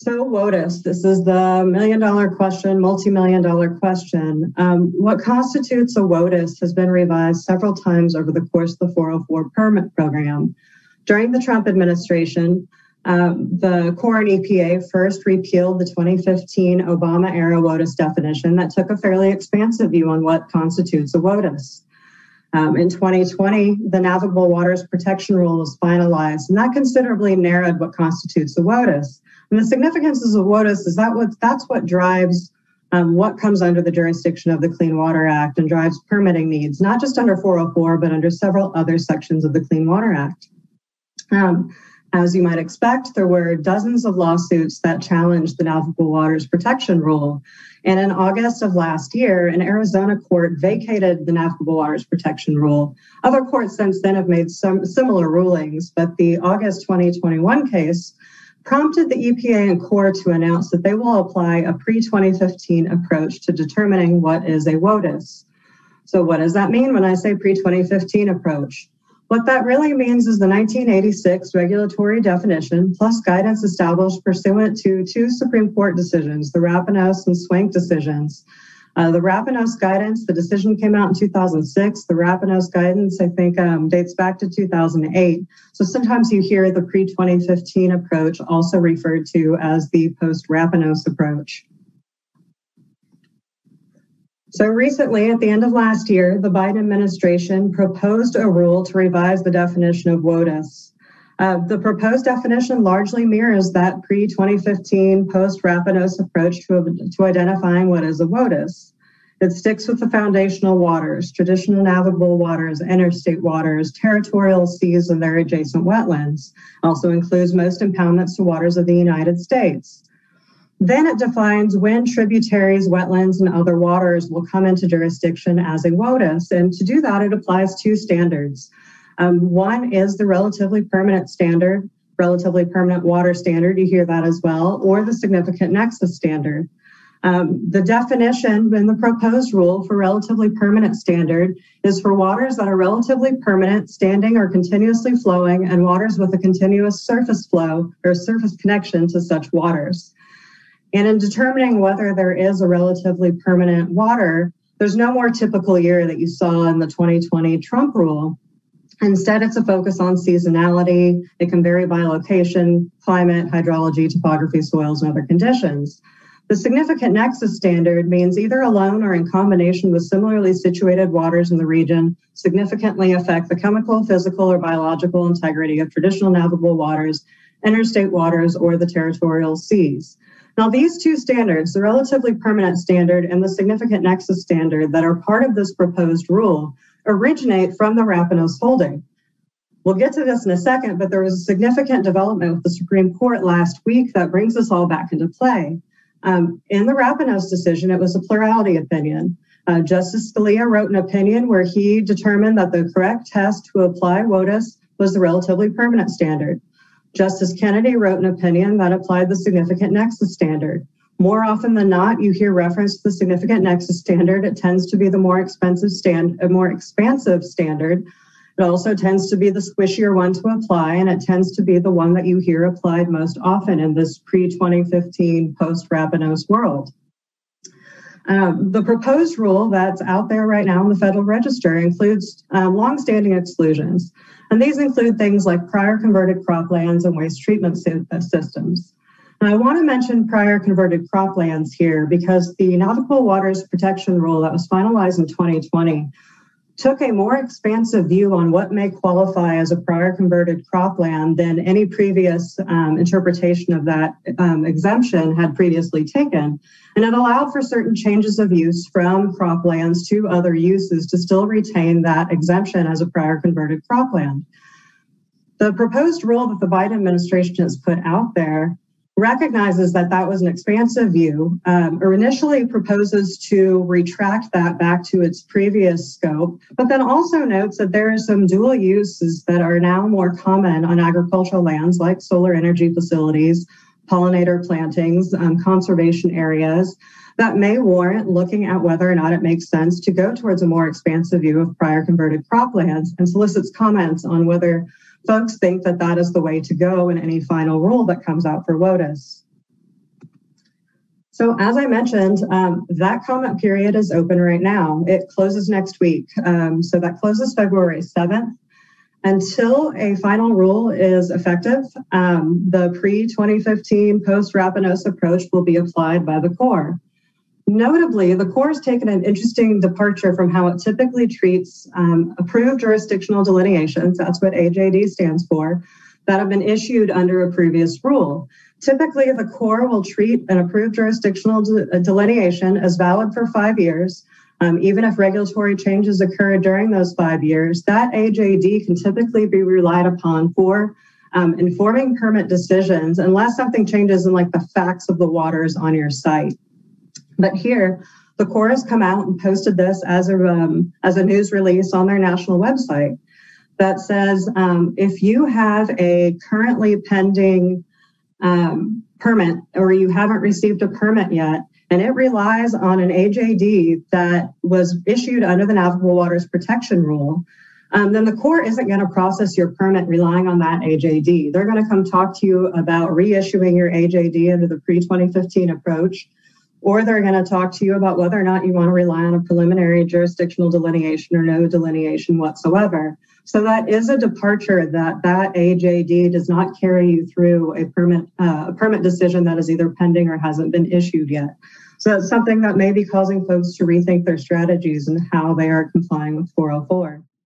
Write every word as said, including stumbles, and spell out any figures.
So WOTUS, this is the million dollar question, multi-million dollar question. Um, what constitutes a WOTUS has been revised several times over the course of the four oh four permit program. During the Trump administration, um, the Corps and E P A first repealed the twenty fifteen Obama-era WOTUS definition that took a fairly expansive view on what constitutes a WOTUS. Um, in twenty twenty, the Navigable Waters Protection Rule was finalized, and that considerably narrowed what constitutes a WOTUS. And the significance of WOTUS is that what, that's what drives um, what comes under the jurisdiction of the Clean Water Act and drives permitting needs, not just under four oh four, but under several other sections of the Clean Water Act. Um, as you might expect, there were dozens of lawsuits that challenged the Navigable Waters Protection Rule. And in August of last year, an Arizona court vacated the Navigable Waters Protection Rule. Other courts since then have made some similar rulings, but the August twenty twenty-one case prompted the E P A and Corps to announce that they will apply a pre twenty fifteen approach to determining what is a WOTUS. So what does that mean when I say pre twenty fifteen approach? What that really means is the nineteen eighty-six regulatory definition plus guidance established pursuant to two Supreme Court decisions, the Rapinos and Swank decisions. Uh, the Rapinos guidance, the decision came out in two thousand six. The Rapinos guidance, I think, um, dates back to two thousand eight. So sometimes you hear the pre twenty fifteen approach also referred to as the post-Rapinos approach. So recently, at the end of last year, the Biden administration proposed a rule to revise the definition of WOTUS. Uh, the proposed definition largely mirrors that pre twenty fifteen post-Rapinos approach to, to identifying what is a WOTUS. It sticks with the foundational waters, traditional navigable waters, interstate waters, territorial seas, and their adjacent wetlands. Also includes most impoundments to waters of the United States. Then it defines when tributaries, wetlands, and other waters will come into jurisdiction as a WOTUS. And to do that, it applies two standards. Um, one is the relatively permanent standard, relatively permanent water standard, you hear that as well, or the significant nexus standard. Um, the definition in the proposed rule for relatively permanent standard is for waters that are relatively permanent, standing or continuously flowing, and waters with a continuous surface flow or surface connection to such waters. And in determining whether there is a relatively permanent water, there's no more typical year that you saw in the twenty twenty Trump rule. Instead, it's a focus on seasonality. It can vary by location, climate, hydrology, topography, soils, and other conditions. The significant nexus standard means either alone or in combination with similarly situated waters in the region significantly affect the chemical, physical, or biological integrity of traditional navigable waters, interstate waters, or the territorial seas. Now, these two standards, the relatively permanent standard and the significant nexus standard that are part of this proposed rule, originate from the Rapinos holding. We'll get to this in a second, but there was a significant development with the Supreme Court last week that brings us all back into play. Um, in the Rapinos decision, it was a plurality opinion. Uh, Justice Scalia wrote an opinion where he determined that the correct test to apply WOTUS was the relatively permanent standard. Justice Kennedy wrote an opinion that applied the significant nexus standard. More often than not, you hear reference to the significant nexus standard. It tends to be the more expensive stand, a more expansive standard. It also tends to be the squishier one to apply, and it tends to be the one that you hear applied most often in this pre twenty fifteen post-Rapinos world. Um, the proposed rule that's out there right now in the Federal Register includes um, longstanding exclusions. And these include things like prior converted croplands and waste treatment systems. And I want to mention prior converted croplands here because the Navigable Waters Protection Rule that was finalized in twenty twenty took a more expansive view on what may qualify as a prior converted cropland than any previous um, interpretation of that um, exemption had previously taken. And it allowed for certain changes of use from croplands to other uses to still retain that exemption as a prior converted cropland. The proposed rule that the Biden administration has put out there recognizes that that was an expansive view, um, or initially proposes to retract that back to its previous scope, but then also notes that there are some dual uses that are now more common on agricultural lands like solar energy facilities, pollinator plantings, um, conservation areas that may warrant looking at whether or not it makes sense to go towards a more expansive view of prior converted croplands, and solicits comments on whether folks think that that is the way to go in any final rule that comes out for WOTUS. So as I mentioned, um, that comment period is open right now. It closes next week. Um, so that closes February seventh. Until a final rule is effective, um, the pre twenty fifteen post-Rapinos approach will be applied by the Corps. Notably, the Corps has taken an interesting departure from how it typically treats um, approved jurisdictional delineations, that's what A J D stands for, that have been issued under a previous rule. Typically, the Corps will treat an approved jurisdictional de- delineation as valid for five years. Um, even if regulatory changes occur during those five years, that A J D can typically be relied upon for um, informing permit decisions unless something changes in like the facts of the waters on your site. But here, the Corps has come out and posted this as a, um, as a news release on their national website that says um, if you have a currently pending um, permit or you haven't received a permit yet, and it relies on an A J D that was issued under the Navigable Waters Protection Rule, um, then the Corps isn't going to process your permit relying on that A J D. They're going to come talk to you about reissuing your A J D under the pre twenty fifteen approach, or they're going to talk to you about whether or not you want to rely on a preliminary jurisdictional delineation or no delineation whatsoever. So that is a departure that that A J D does not carry you through a permit, uh, a permit decision that is either pending or hasn't been issued yet. So it's something that may be causing folks to rethink their strategies and how they are complying with four oh four.